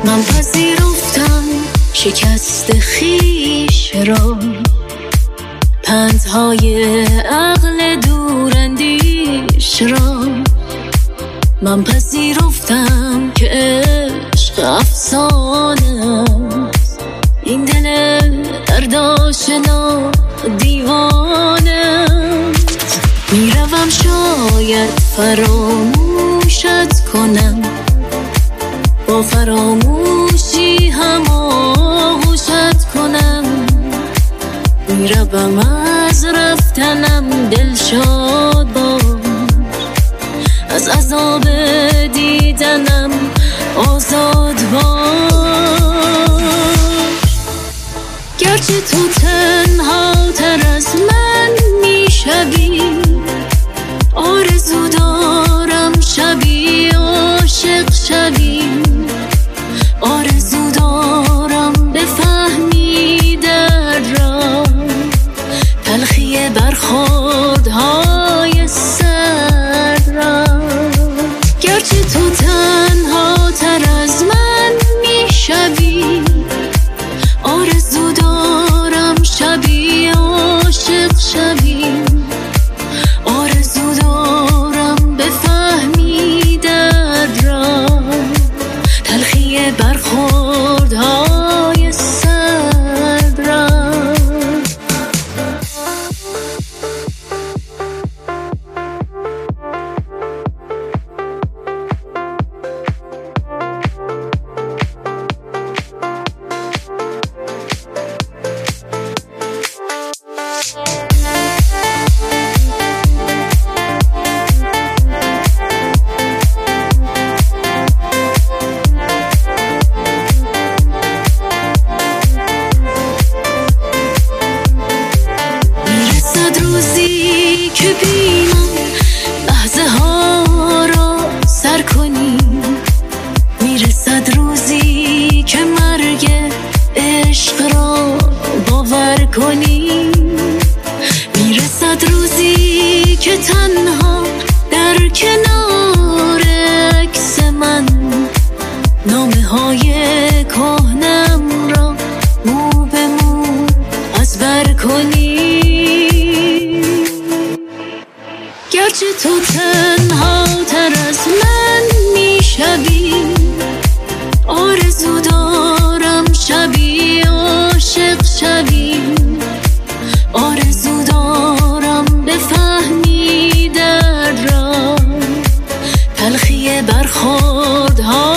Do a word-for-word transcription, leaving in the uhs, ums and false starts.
من پذیرفتم شکست خویش را، پندهای عقل دوراندیش را. من پذیرفتم که عشق افسانه است، این دل دردآشنا دیوانه. میروم شاید فراموشت کنم، با فراموشی هم آغوشت کنم. میروم از رفتنم دلشاد باش، از عذاب دیدنم آزاد باش. گرچه تو تنها تر از من میشوی، آرزو دارم شبی عاشق شوی. آرزو دارم بفهمی در را، تلخی برخوردهای سر را. گرچه تو تنها تر از من میشوی، آرزو دارم شبی عاشق شوی. آرزو دارم بفهمی درد را، تلخی برخوردهای سرد را. که بینم لحظه ها را سر کنی، میرسد روزی که مرگ عشق را باور کنی. میرسد روزی که تنها در کنار عکس من نامه های کهنم را مو به مو از بر کنی. گرچه تو تنها تر از من میشوی، آرزو دارم شبی عاشق شوی. آرزو دارم بفهمی درد را، تلخی برخوردها